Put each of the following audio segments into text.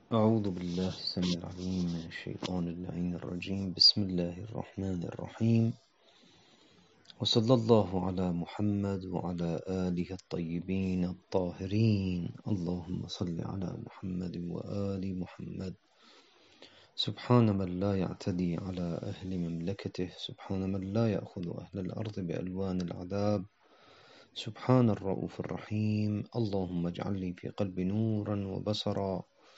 أعوذ بالله السميع العليم من الشيطان اللعين الرجيم. بسم الله الرحمن الرحيم، وصلى الله على محمد وعلى آله الطيبين الطاهرين. اللهم صل على محمد وآل محمد. سبحان من لا يعتدي على أهل مملكته، سبحان من لا يأخذ أهل الأرض بألوان العذاب، سبحان الرؤوف الرحيم. اللهم اجعل لي في قلبي نورا وبصرا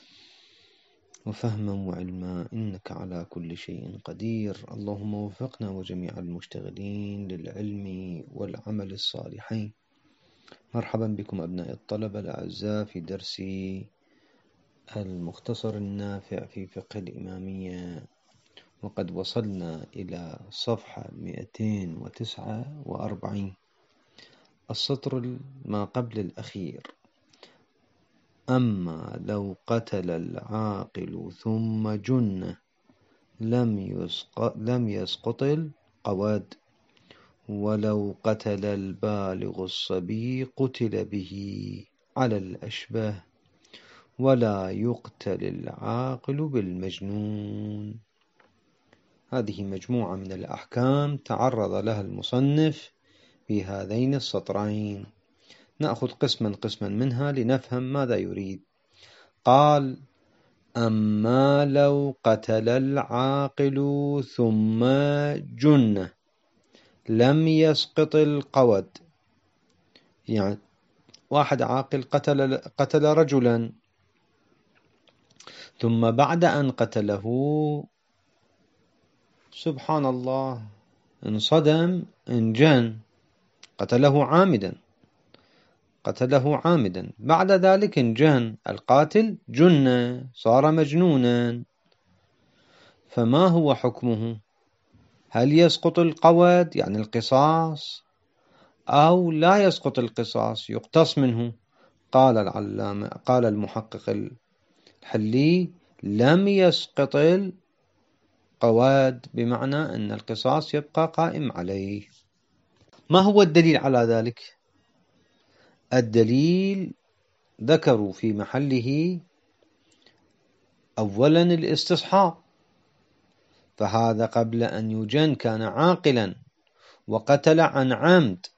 وفهما وعلما، إنك على كل شيء قدير. اللهم وفقنا وجميع المشتغلين للعلم والعمل الصالحين. مرحبا بكم أبناء الطلبة الأعزاء في درس المختصر النافع في فقه الإمامية، وقد وصلنا إلى صفحة 249، السطر ما قبل الأخير. أما لو قتل العاقل ثم جن لم يسقط القواد، ولو قتل البالغ الصبي قتل به على الأشباه، ولا يقتل العاقل بالمجنون. هذه مجموعة من الأحكام تعرض لها المصنف في هذين السطرين. نأخذ قسما منها لنفهم ماذا يريد. قال: أما لو قتل العاقل ثم جن لم يسقط القود، يعني واحد عاقل قتل رجلا، ثم بعد أن قتله سبحان الله انصدم، انجن، قتله عامدا، بعد ذلك انجن، القاتل جن، صار مجنونا. فما هو حكمه؟ هل يسقط القود يعني القصاص، أو لا يسقط القصاص يقتص منه؟ قال المحقق الحلي: لم يسقط القواد، بمعنى أن القصاص يبقى قائم عليه. ما هو الدليل على ذلك؟ الدليل ذكروا في محله أولا الاستصحاب، فهذا قبل أن يجن كان عاقلا وقتل عن عمد،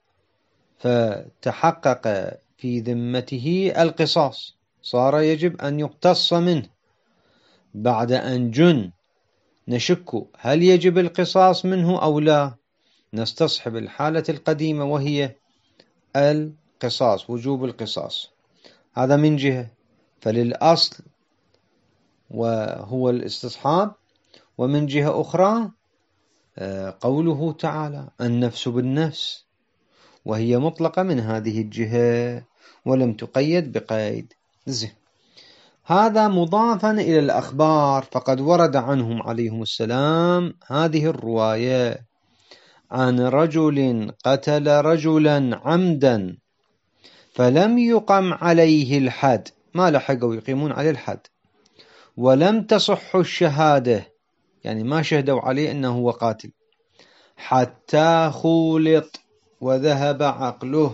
فتحقق في ذمته القصاص، صار يجب أن يقتص منه. بعد أن جن نشك هل يجب القصاص منه أو لا، نستصحب الحالة القديمة وهي القصاص، وجوب القصاص. هذا من جهة، فللأصل وهو الاستصحاب. ومن جهة أخرى قوله تعالى: النفس بالنفس، وهي مطلقة من هذه الجهة ولم تقيد بقيد. هذا مضافا إلى الأخبار، فقد ورد عنهم عليهم السلام هذه الرواية عن رجل قتل رجلا عمدا فلم يقم عليه الحد، ما لحقوا يقيمون عليه الحد، ولم تصح الشهادة، يعني ما شهدوا عليه أنه هو قاتل، حتى خولط وذهب عقله.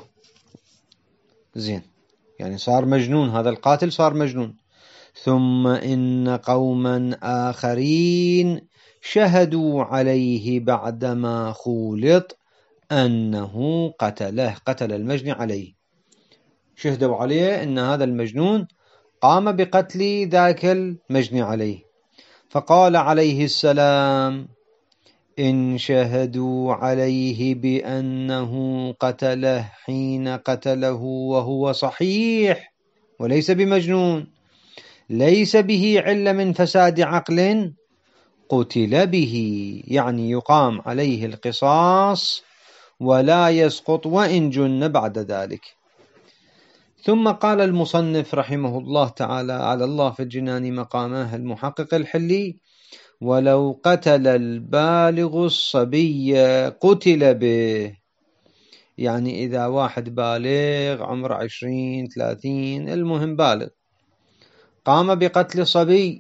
يعني صار مجنون، هذا القاتل صار مجنون. ثم إن قوما آخرين شهدوا عليه بعدما خولط أنه قتل المجني عليه، شهدوا عليه أن هذا المجنون قام بقتل ذاك المجني عليه. فقال عليه السلام: إن شهدوا عليه بأنه قتله حين قتله وهو صحيح وليس بمجنون، ليس به علة من فساد عقل، قتل به، يعني يقام عليه القصاص ولا يسقط وإن جن بعد ذلك. ثم قال المصنف رحمه الله تعالى على الله في الجنان مقامه المحقق الحلي: ولو قتل البالغ الصبي قتل به، يعني إذا واحد بالغ عمره 20 30 المهم بالغ قام بقتل صبي،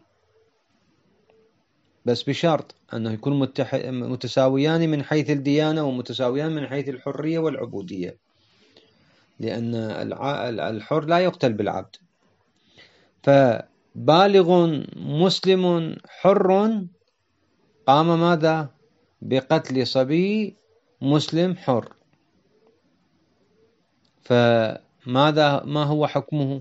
بس بشرط أنه يكون متساويان من حيث الديانة ومتساويان من حيث الحرية والعبودية، لأن الحر لا يقتل بالعبد. بالغ مسلم حر قام ماذا؟ بقتل صبي مسلم حر، ما هو حكمه؟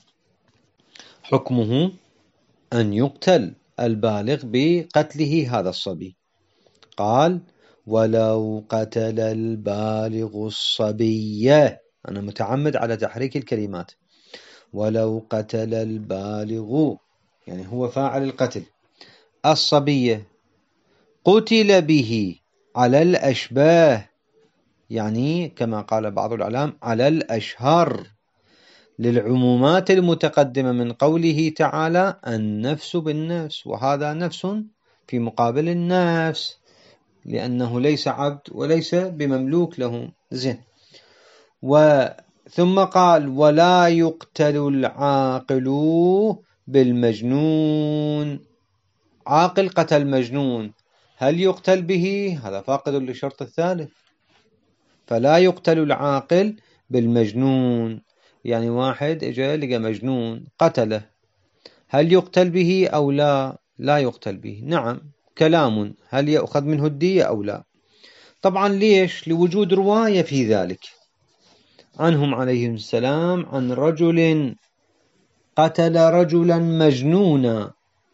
حكمه أن يقتل البالغ بقتله هذا الصبي. قال ولو قتل البالغ الصبي، أنا متعمد على تحريك الكلمات، ولو قتل البالغ يعني هو فاعل القتل الصبي قتل به على الأشباه، يعني كما قال بعض العلماء على الأشهر، للعمومات المتقدمة من قوله تعالى النفس بالنفس، وهذا نفس في مقابل النفس، لأنه ليس عبد وليس بمملوك له. زين. ثم قال ولا يقتل العاقل بالمجنون. عاقل قتل مجنون، هل يقتل به؟ هذا فاقد للشرط الثالث، فلا يقتل العاقل بالمجنون. يعني واحد اجى لقى مجنون قتله، هل يقتل به أو لا؟ لا يقتل به. نعم، كلام، هل يأخذ منه الدية أو لا؟ طبعا ليش؟ لوجود رواية في ذلك عنهم عليهم السلام عن رجل قتل رجلا مجنونا،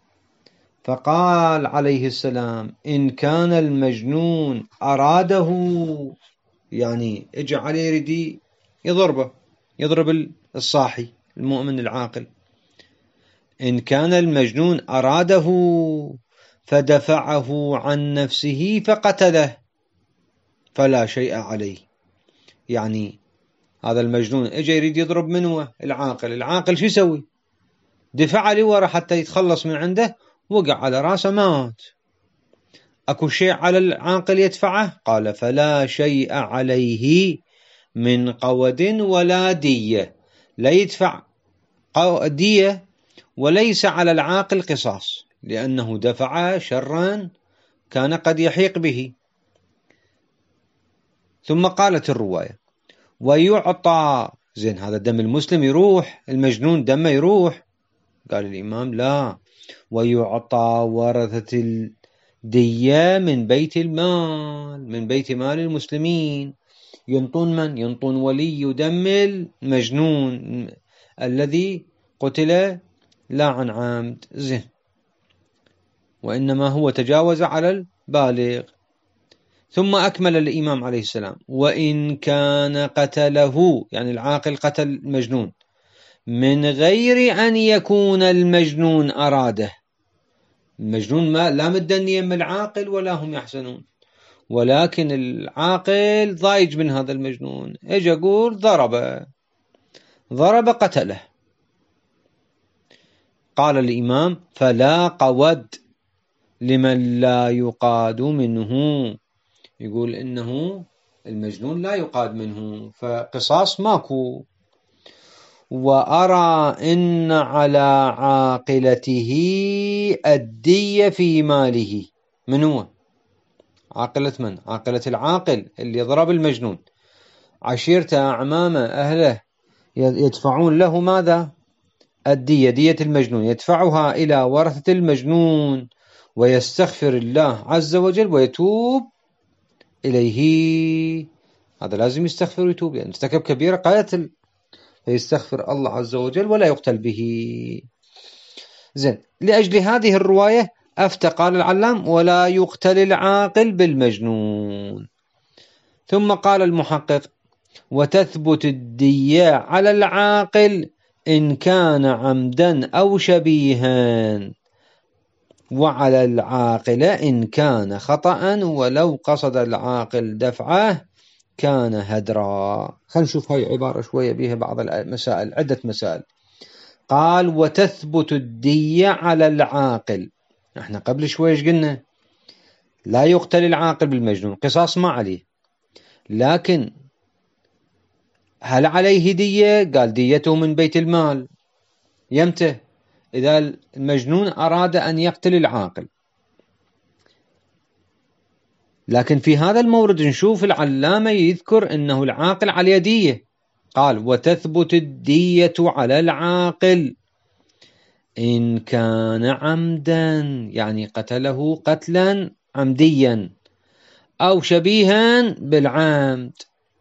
فقال عليه السلام إن كان المجنون أراده، يعني اجى عليه يريد يضربه، يضرب الصاحي المؤمن العاقل، إن كان المجنون أراده فدفعه عن نفسه فقتله فلا شيء عليه. يعني هذا المجنون اجى يريد يضرب منه العاقل، العاقل شو يسوي؟ دفع لي ورا حتى يتخلص من عنده، وقع على راسه مات. أكو شيء على العاقل يدفعه؟ قال فلا شيء عليه من قود ولا دية، لا يدفع دية وليس على العاقل قصاص، لأنه دفع شرا كان قد يحيق به. ثم قالت الرواية ويعطى، زين هذا دم المسلم يروح، المجنون دمه يروح. قال الإمام لا، ويعطى ورثة الدية من بيت المال، من بيت مال المسلمين. ينطون من؟ ينطون ولي دم المجنون الذي قتل لا عن عمد، زين، وإنما هو تجاوز على البالغ. ثم أكمل الإمام عليه السلام وإن كان قتله، يعني العاقل قتل المجنون من غير أن يكون المجنون أراده، المجنون ما لا مدنيا من العاقل ولا هم يحسنون، ولكن العاقل ضايج من هذا المجنون، اجى يقول ضرب قتله. قال الإمام فلا قود لمن لا يقاد منه، يقول إنه المجنون لا يقاد منه، فقصاص ماكو. وأرى إن على عاقلته الدية في ماله. من هو؟ عاقلة من؟ عاقلة العاقل اللي ضرب المجنون، عشيرته أعمامه أهله يدفعون له ماذا؟ الدية، دية المجنون، يدفعها إلى ورثة المجنون ويستغفر الله عز وجل ويتوب إليه. هذا لازم يستغفر ويتوب، يعني ارتكب كبيرة قاتل، فيستغفر الله عز وجل ولا يقتل به. زين، لأجل هذه الرواية أفتى قال العلام ولا يقتل العاقل بالمجنون. ثم قال المحقق وتثبت الدية على العاقل إن كان عمدا أو شبيها، وعلى العاقل إن كان خطأ ولو قصد العاقل دفعه كان هدرا. خلينا نشوف هاي عبارة شوية بها بعض المسائل، عدة مسائل. قال وتثبت الدية على العاقل، احنا قبل شوية قلنا لا يقتل العاقل بالمجنون، قصاص ما عليه، لكن هل عليه دية؟ قال ديته من بيت المال. يمتى؟ إذا المجنون أراد أن يقتل العاقل. لكن في هذا المورد نشوف العلامة يذكر أنه العاقل عليه دية، قال وتثبت الدية على العاقل إن كان عمدا يعني قتله قتلا عمديا أو شبيها بالعمد.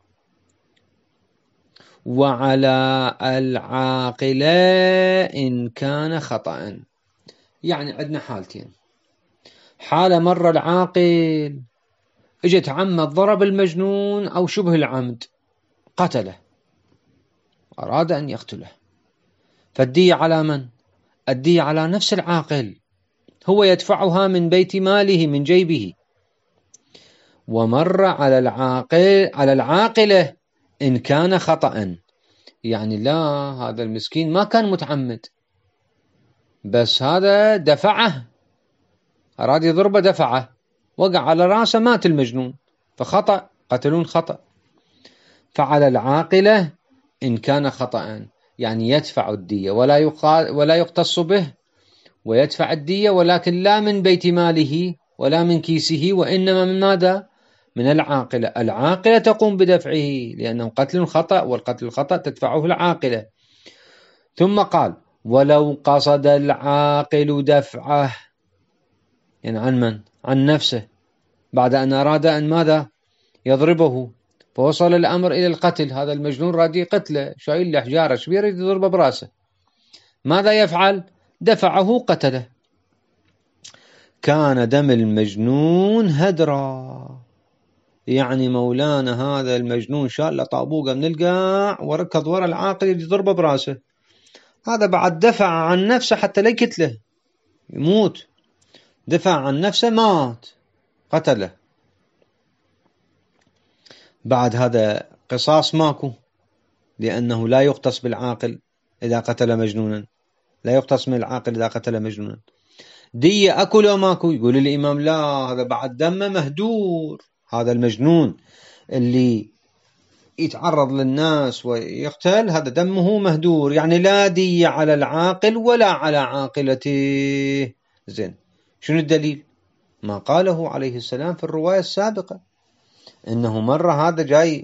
وعلى العاقلة إن كان خطأ. يعني عندنا حالتين. حالة مرة العاقل اجت عمد ضرب المجنون أو شبه العمد قتله، أراد أن يقتله، فالدية على من؟ الدية على نفس العاقل، هو يدفعها من بيت ماله من جيبه. ومر على العاقلة إن كان خطأ، يعني لا، هذا المسكين ما كان متعمد، بس هذا دفعه، أراد يضربه دفعه، وقع على راسه، مات المجنون، فخطأ، قتلون خطأ. فعلى العاقلة إن كان خطأ، يعني يدفع الدية ولا يقتص به، ويدفع الدية ولكن لا من بيت ماله ولا من كيسه، وإنما من ماذا؟ من العاقلة. العاقلة تقوم بدفعه لأنه قتل خطأ، والقتل الخطأ تدفعه العاقلة. ثم قال ولو قصد العاقل دفعه، يعني عن من؟ عن نفسه، بعد أن أراد أن ماذا؟ يضربه، فوصل الأمر إلى القتل. هذا المجنون راد يقتله، شايل له حجارة كبيرة يريد يضربه براسه، ماذا يفعل؟ دفعه قتله. كان دم المجنون هدرا، يعني مولانا هذا المجنون شال له طابوقة من القاع وركض ورا العاقل يضربه براسه، هذا بعد دفع عن نفسه حتى لا يقتله يموت، دفع عن نفسه، مات، قتله. بعد هذا قصاص ماكو، لأنه لا يقتص بالعاقل إذا قتل مجنونا، لا يقتص من العاقل إذا قتل مجنونا. دية أكل أو ماكو؟ يقول الإمام لا، هذا بعد دمه مهدور، هذا المجنون اللي يتعرض للناس ويقتل هذا دمه مهدور، يعني لا دية على العاقل ولا على عاقلته. زين، شنو الدليل؟ ما قاله عليه السلام في الرواية السابقة، إنه مرة هذا جاي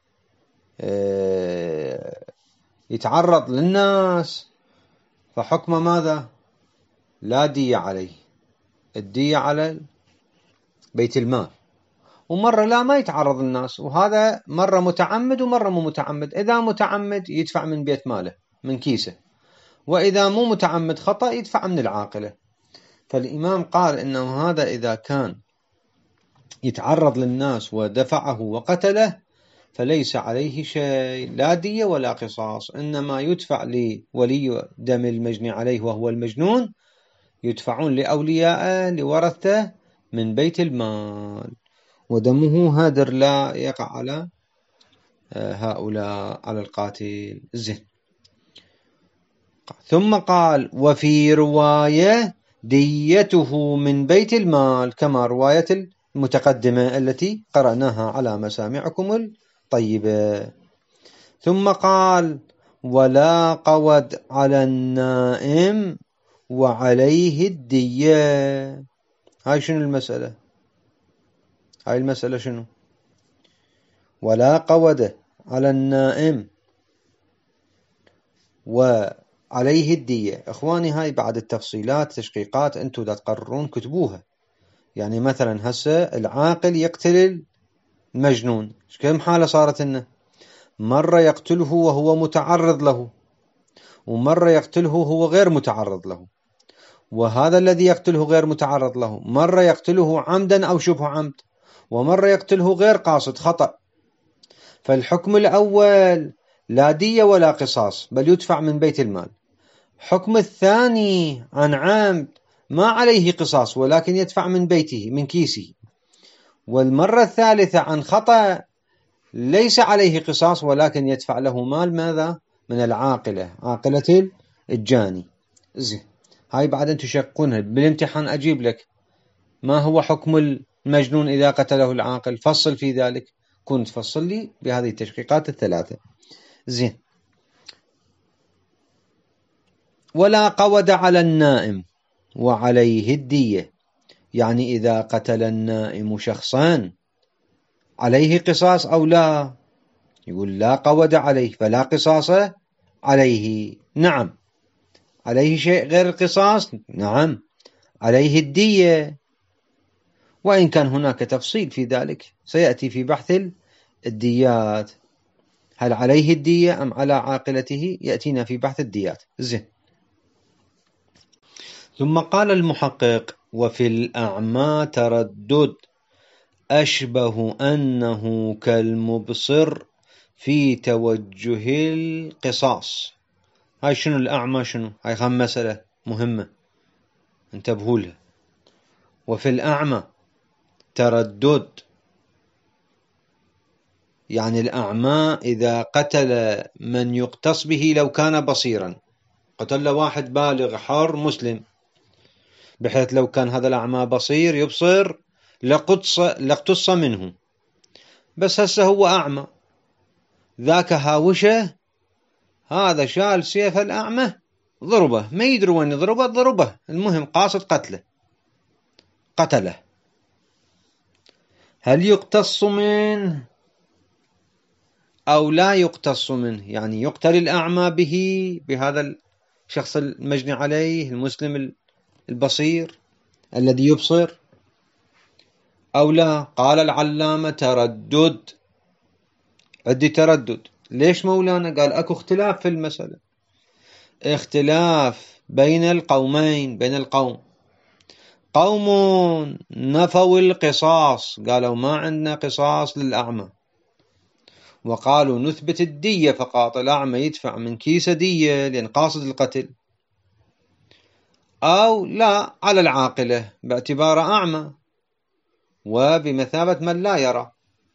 يتعرض للناس، فحكم ماذا؟ لا دية عليه، الدية على بيت المال. ومرة لا، ما يتعرض للناس، وهذا مرة متعمد ومرة مو متعمد. إذا متعمد يدفع من بيت ماله من كيسه، وإذا مو متعمد خطأ يدفع من العاقلة. فالإمام قال إنه هذا إذا كان يتعرض للناس ودفعه وقتله فليس عليه شيء، لا دية ولا قصاص، إنما يدفع لولي دم المجني عليه وهو المجنون، يدفعون لأوليائه لورثته من بيت المال، ودمه هادر لا يقع على هؤلاء، على القاتل. زين. ثم قال وفي رواية ديته من بيت المال، كما رواية المتقدمة التي قرأناها على مسامعكم الطيبة. ثم قال ولا قود على النائم وعليه الدية. هاي شنو المسألة؟ هاي المسألة شنو؟ ولا قود على النائم وعليه الدية. إخواني هاي بعد التفصيلات تشقيقات أنتوا إذا تقررون كتبوها. يعني مثلا هسه العاقل يقتل المجنون، كم حالة صارت لنا؟ مرة يقتله وهو متعرض له، ومرة يقتله هو غير متعرض له. وهذا الذي يقتله غير متعرض له مرة يقتله عمدا أو شبه عمد، ومرة يقتله غير قاصد خطأ. فالحكم الأول لا دية ولا قصاص، بل يدفع من بيت المال. حكم الثاني عن عمد ما عليه قصاص ولكن يدفع من بيته من كيسه. والمرة الثالثة عن خطأ ليس عليه قصاص ولكن يدفع له مال، ماذا؟ من العاقلة، عاقلة الجاني. زين، هاي بعد تشقونها بالامتحان، أجيب لك ما هو حكم المجنون إذا قتله العاقل، فصل في ذلك، كنت فصل لي بهذه التشقيقات الثلاثة. زين. ولا قود على النائم وعليه الدية، يعني إذا قتل النائم شخصان عليه قصاص أو لا؟ يقول لا قود عليه فلا قصاص عليه. نعم، عليه شيء غير القصاص؟ نعم، عليه الدية، وإن كان هناك تفصيل في ذلك سيأتي في بحث الديات. هل عليه الدية أم على عاقلته؟ يأتينا في بحث الديات. زين. ثم قال المحقق: وفي الأعمى تردد أشبه أنه كالمبصر في توجه القصاص. هاي شنو الأعمى؟ شنو هاي؟ خم مسألة مهمة انتبهوا لها. وفي الأعمى تردد، يعني الأعمى إذا قتل من يقتص به لو كان بصيرا، قتل واحد بالغ حر مسلم، بحيث لو كان هذا الأعمى بصير يبصر لاقتص منه، بس هسه هو أعمى، ذاك هاوشه، هذا شال سيف الأعمى ضربه، ما يدري وين ضربه، المهم قاصد قتله. هل يقتص منه أو لا يقتص منه؟ يعني يقتل الأعمى بهذا الشخص المجني عليه المسلم البصير الذي يبصر أو لا؟ قال العلامة: تردد، عندي تردد. ليش مولانا؟ قال اكو اختلاف في المسألة، اختلاف بين القومين، بين القوم. قوم نفوا القصاص، قالوا ما عندنا قصاص للأعمى، وقالوا نثبت الدية فقط، الأعمى يدفع من كيس دية لأن قاصد القتل، أو لا على العاقلة باعتباره أعمى وبمثابة من لا يرى،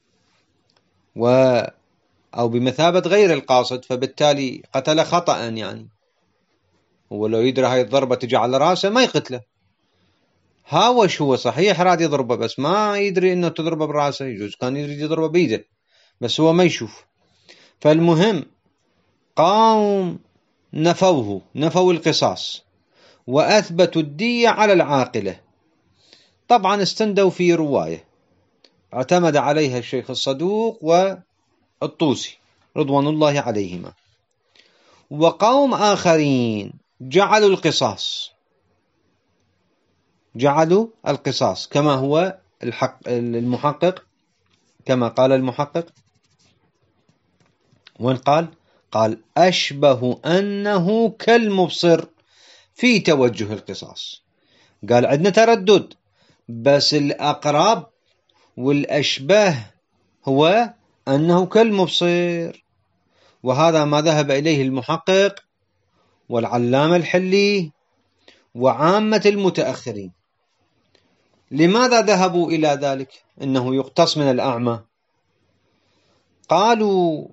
أو بمثابة غير القاصد، فبالتالي قتل خطأ. يعني هو لو يدري هاي الضربة تجي على راسه ما يقتله، هاوش هو صحيح راد يضربه بس ما يدري انه تضربه براسه، يجوز كان يريد يضربه بيده بس هو ما يشوف. فالمهم قوم نفوا القصاص وأثبتوا الدية على العاقلة. طبعا استندوا في رواية اعتمد عليها الشيخ الصدوق والطوسي رضوان الله عليهما. وقوم آخرين جعلوا القصاص كما هو المحقق، كما قال المحقق. وين قال أشبه أنه كالمبصر في توجه القصاص. قال عندنا تردد، بس الأقرب والأشبه هو أنه كالمبصر، وهذا ما ذهب إليه المحقق والعلامة الحلي وعامة المتأخرين. لماذا ذهبوا إلى ذلك إنه يقتص من الأعمى؟ قالوا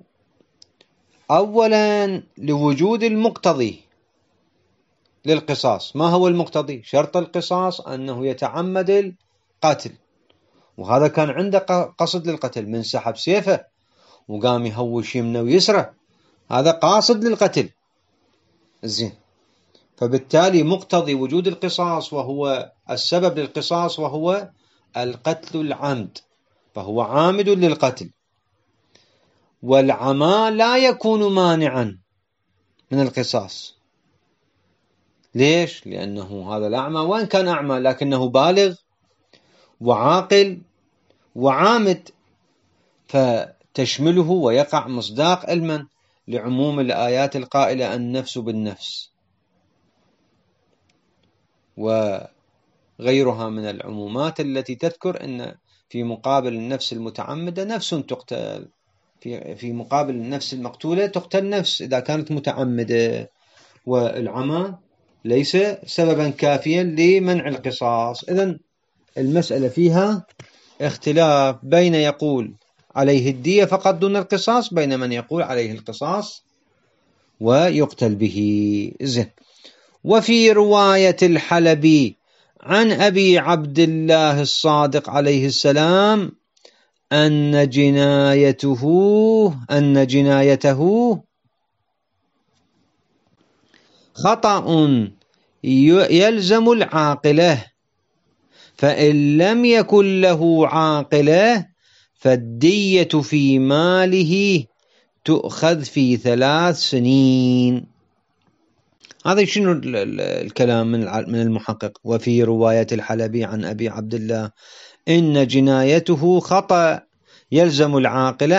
أولا لوجود المقتضي للقصاص. ما هو المقتضي؟ شرط القصاص أنه يتعمد القتل، وهذا كان عنده قصد للقتل، من سحب سيفه وقام يهوش يمنه ويسره، هذا قاصد للقتل. زين، فبالتالي مقتضي وجود القصاص وهو السبب للقصاص وهو القتل العمد، فهو عامد للقتل. والعمى لا يكون مانعا من القصاص. ليش؟ لأنه هذا الأعمى وإن كان أعمى لكنه بالغ وعاقل وعامد، فتشمله ويقع مصداق علما لعموم الآيات القائلة النفس بالنفس وغيرها من العمومات التي تذكر أن في مقابل النفس المتعمدة نفس تقتل، في مقابل النفس المقتولة تقتل نفس إذا كانت متعمدة. والعمى ليس سببا كافيا لمنع القصاص. إذن المسألة فيها اختلاف بين يقول عليه الدية فقط دون القصاص، بين من يقول عليه القصاص ويقتل به. زين. وفي رواية الحلبي عن أبي عبد الله الصادق عليه السلام أن جنايته خطأ يلزم العاقلة، فإن لم يكن له عاقلة فالدية في ماله تؤخذ في 3 سنين. هذا شنو الكلام من المحقق. وفي رواية الحلبي عن أبي عبد الله إن جنايته خطأ يلزم العاقل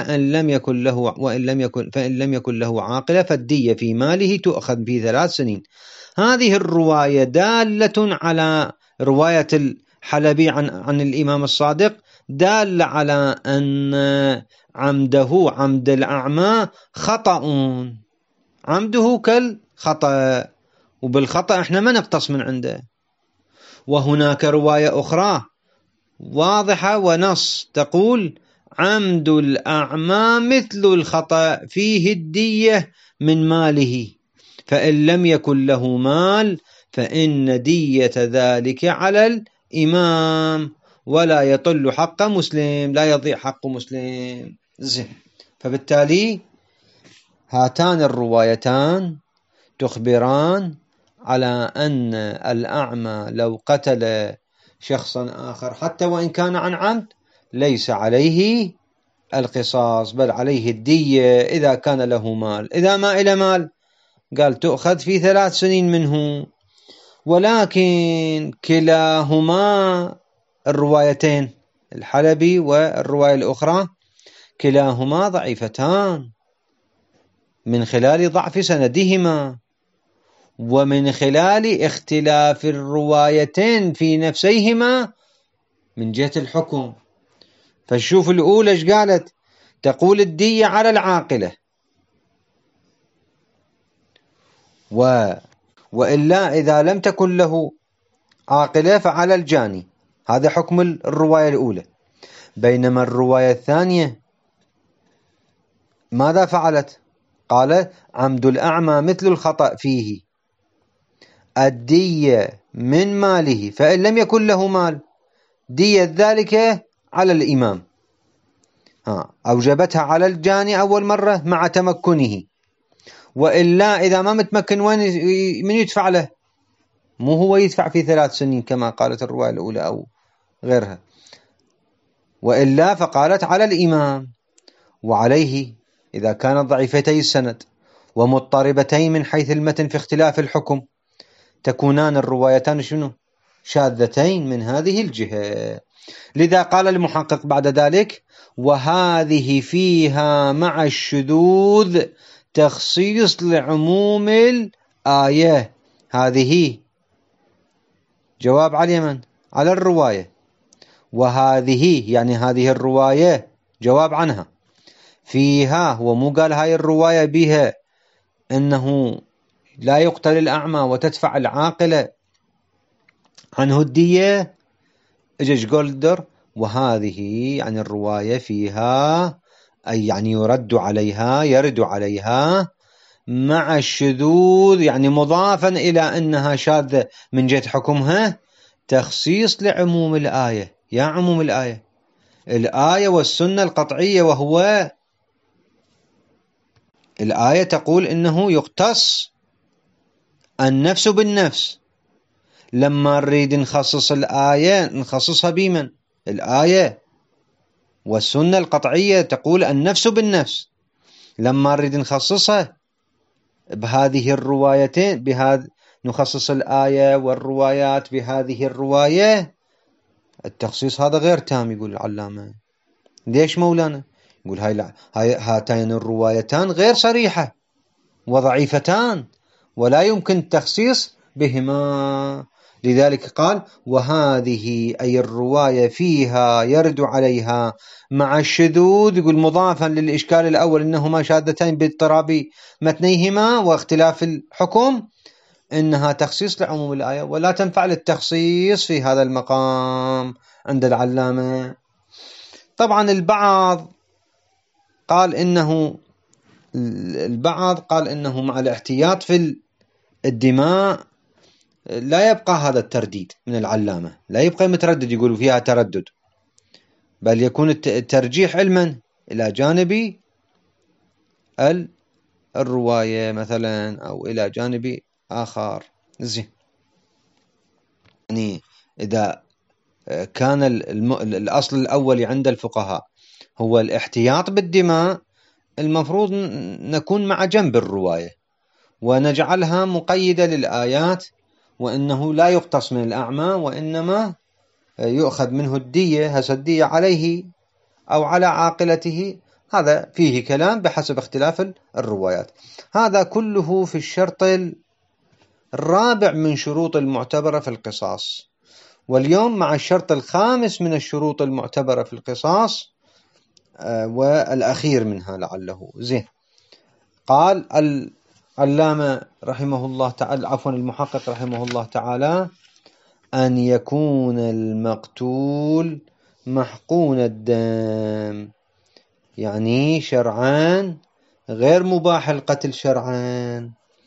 فإن لم يكن له عاقلة فالدية في ماله تؤخذ في 3 سنين. هذه الرواية دالة على رواية الحلبي عن الإمام الصادق، دالة على أن عمد الأعمى خطأ، عمده كالخطأ، وبالخطأ احنا ما نقتص من عنده. وهناك رواية أخرى واضحة ونص تقول عمد الأعمى مثل الخطأ فيه الدية من ماله، فإن لم يكن له مال فإن دية ذلك على الإمام ولا يطل حق مسلم، لا يضيع حق مسلم. فبالتالي هاتان الروايتان تخبران على أن الأعمى لو قتل شخصا آخر حتى وإن كان عن عمد ليس عليه القصاص، بل عليه الدية إذا كان له مال. إذا ما إلى مال قال تؤخذ في 3 سنين منه. ولكن كلاهما الروايتين الحلبي والرواية الأخرى كلاهما ضعيفتان من خلال ضعف سندهما ومن خلال اختلاف الروايتين في نفسيهما من جهة الحكم. فشوف الأولى ايش قالت؟ تقول الدية على العاقلة، وإلا إذا لم تكن له عاقلة فعلى الجاني. هذا حكم الرواية الأولى. بينما الرواية الثانية ماذا فعلت؟ قال عمد الأعمى مثل الخطأ فيه الدية من ماله، فإن لم يكن له مال دية ذلك على الإمام. أوجبتها على الجاني أول مرة مع تمكنه، وإلا إذا ما متمكن من يدفع له؟ مو هو يدفع في 3 سنين كما قالت الرواية الأولى أو غيرها، وإلا فقالت على الإمام. وعليه إذا كانت ضعيفتي السند ومضطربتين من حيث المتن في اختلاف الحكم تكونان الروايتان شنو؟ شاذتين من هذه الجهة. لذا قال المحقق بعد ذلك وهذه فيها مع الشذوذ تخصيص لعموم الآية. هذه جواب على اليمن على الرواية، وهذه يعني هذه الرواية جواب عنها. فيها هو مو قال هاي الرواية بها أنه لا يقتل الأعمى وتدفع العاقلة عنه الدية. اجيش قولدر وهذه يعني الرواية فيها أي يعني يرد عليها مع الشذوذ، يعني مضافا إلى أنها شاذة من جهة حكمها تخصيص لعموم الآية. يا عموم الآية والسنة القطعية، وهو الآية تقول إنه يقتص النفس بالنفس. لما نريد نخصص الآية نخصصها بمن؟ الآية والسنة القطعية تقول النفس بالنفس. لما نريد نخصصها بهذه الروايتين نخصص الآية والروايات بهذه الرواية، التخصيص هذا غير تام. يقول العلامة ليش مولانا؟ يقول هاتين الروايتان غير صريحة وضعيفتان ولا يمكن التخصيص بهما. لذلك قال وهذه أي الرواية فيها يرد عليها مع الشذوذ، يقول مضافا للإشكال الأول إنهما شاذتين باضطراب متنيهما واختلاف الحكم، إنها تخصيص لعموم الآية ولا تنفع للتخصيص في هذا المقام عند العلامة. طبعا البعض قال إنه مع الاحتياط في الدماء لا يبقى هذا الترديد من العلامة، لا يبقى متردد يقول فيها تردد، بل يكون الترجيح علما إلى جانب الرواية مثلا أو إلى جانب آخر. زين، يعني إذا كان الأصل الأول عند الفقهاء هو الاحتياط بالدماء، المفروض نكون مع جنب الرواية ونجعلها مقيدة للآيات، وإنه لا يقتص من الأعمى وإنما يؤخذ منه الدية، هسه الدية عليه أو على عاقلته، هذا فيه كلام بحسب اختلاف الروايات. هذا كله في الشرط الرابع من شروط المعتبرة في القصاص. واليوم مع الشرط الخامس من الشروط المعتبرة في القصاص والأخير منها لعله. زين، قال العلامة رحمه الله تعالى، عفوا المحقق رحمه الله تعالى: أن يكون المقتول محقون الدم، يعني شرعان غير مباح القتل شرعان.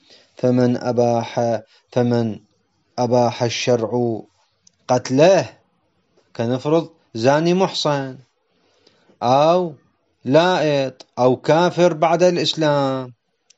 فمن أباح الشرع قتله، كنفرض زاني محصن أو لائط أو كافر بعد الإسلام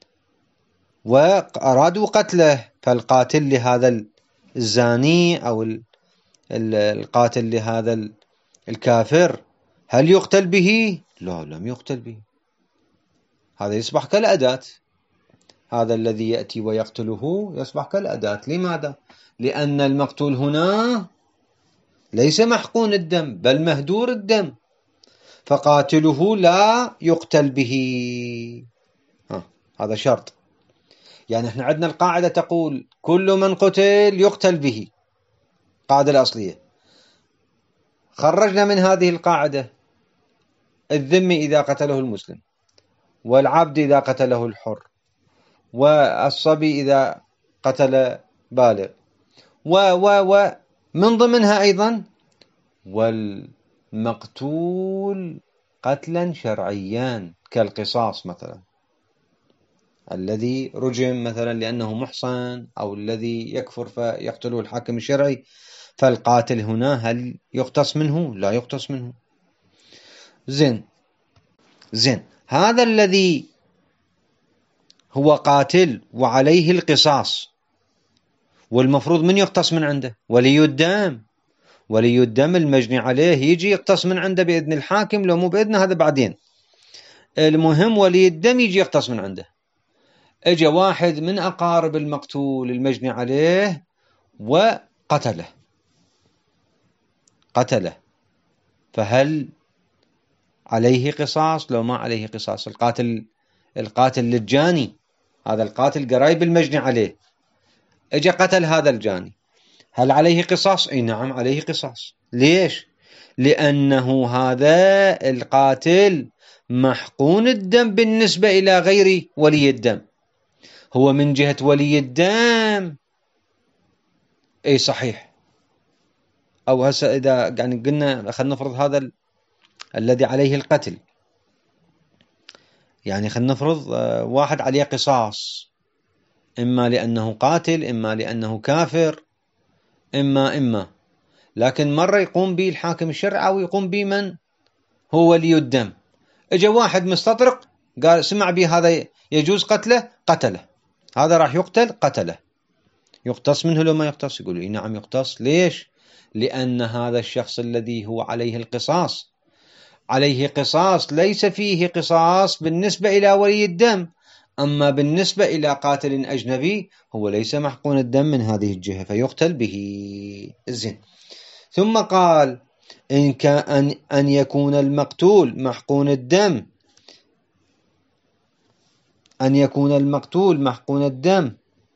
وأرادوا قتله، فالقاتل لهذا الزاني أو القاتل لهذا الكافر هل يقتل به؟ لا، لم يقتل به. هذا يصبح كالأداة، هذا الذي يأتي ويقتله يصبح كالأداة. لماذا؟ لأن المقتول هنا ليس محقون الدم بل مهدور الدم، فقاتله لا يقتل به. هذا شرط. يعني احنا عندنا القاعدة تقول كل من قتل يقتل به، قاعدة الأصلية. خرجنا من هذه القاعدة الذمي إذا قتله المسلم، والعبد إذا قتله الحر، والصبي إذا قتل بالغ، من ضمنها أيضا والمقتول قتلا شرعيا كالقصاص مثلا، الذي رجم مثلا لأنه محصن أو الذي يكفر فيقتله الحاكم الشرعي، فالقاتل هنا هل يقتص منه؟ لا يقتص منه. زين، هذا الذي هو قاتل وعليه القصاص، والمفروض من يقتص من عنده؟ ولي الدم. ولي الدم المجني عليه يجي يقتص من عنده بإذن الحاكم، لو مو بإذنه هذا بعدين. المهم ولي الدم يجي يقتص من عنده. اجى واحد من أقارب المقتول المجني عليه وقتله، فهل عليه قصاص؟ لو ما عليه قصاص. القاتل للجاني، هذا القاتل قرايب المجني عليه، اجى قتل هذا الجاني، هل عليه قصاص؟ اي نعم عليه قصاص. ليش؟ لأنه هذا القاتل محقون الدم بالنسبة إلى غير ولي الدم. هو من جهة ولي الدم اي صحيح. او هسه اذا يعني قلنا خلينا نفرض هذا الذي عليه القتل، يعني خلينا نفرض واحد عليه قصاص، اما لانه قاتل، اما لانه كافر، اما لكن مرة يقوم به الحاكم الشرعي او يقوم به من هو ولي الدم. اجى واحد مستطرق قال سمع به هذا يجوز قتله، قتله. هذا راح يقتل، قتله. يقتص منه لو ما يقتص؟ يقول لي نعم يقتص. ليش؟ لأن هذا الشخص الذي هو عليه القصاص، عليه قصاص ليس فيه قصاص بالنسبة إلى ولي الدم، أما بالنسبة إلى قاتل أجنبي هو ليس محقون الدم من هذه الجهة فيقتل به. الزين. ثم قال إن كان أن يكون المقتول محقون الدم، أن يكون المقتول محقون الدم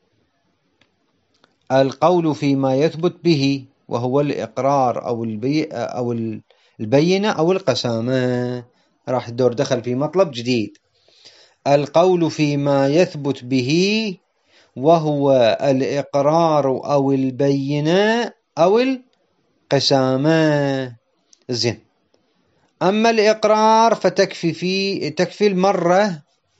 القول فيما يثبت به، وهو الإقرار أو البينة أو القسامة. راح الدور دخل في مطلب جديد. القول فيما يثبت به وهو الإقرار أو البينة أو القسامة. زين. أما الإقرار تكفي المرة،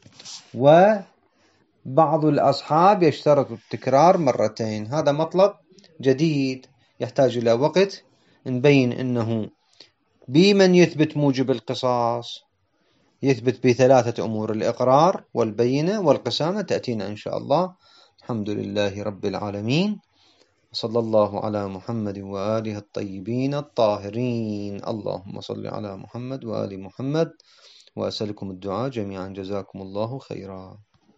وبعض الأصحاب يشترط التكرار مرتين. هذا مطلب جديد يحتاج إلى وقت نبين أنه بمن يثبت موجب القصاص يثبت بثلاثة أمور: الإقرار والبينة والقسامة، تأتينا إن شاء الله. الحمد لله رب العالمين، صلى الله على محمد وآله الطيبين الطاهرين. اللهم صل على محمد وآل محمد، وأسألكم الدعاء جميعا. جزاكم الله خيرا.